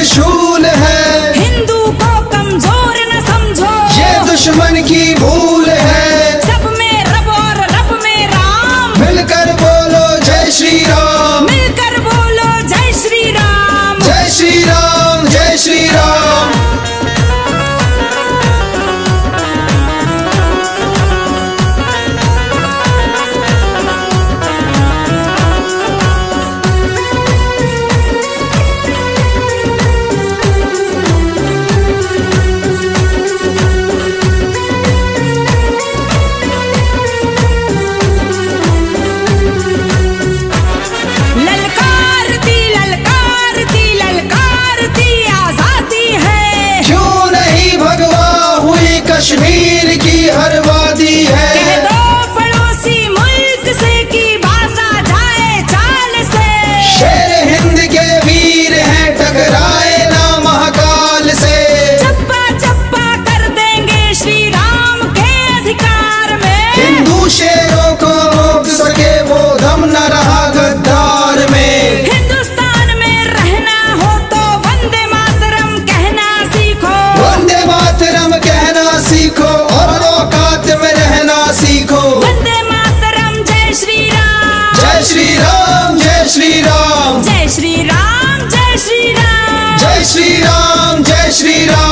त्रिशूल है। हिंदू को कमजोर न समझो, ये दुश्मन की भूल है। सब में रब और रब में राम, मिलकर बोलो जय श्री राम, मिलकर बोलो जय श्री राम। जय श्री राम, जय श्री राम। ललकारती ललकारती ललकारती आजादी है, क्यों नहीं भगवा हुई कश्मीर की हर वादी है। कह दो पड़ोसी मुल्क से कि बाजा जाए चाल से, शेर हिंद के वीर हैं टकराए ना महाकाल से। चप्पा चप्पा कर देंगे श्री राम के अधिकार में। हिंदू शेरों को रोक सके वो दम न रहा गद्दार में। हिंदुस्तान में रहना हो तो वंदे मातरम कहना सीखो, वंदे मातरम कहना सीखो और औकात में रहना सीखो। वंदे मातरम जय श्री राम, जय श्री राम, जय श्री राम, जय श्री राम, जय श्री राम, जय श्री राम, जय श्री राम।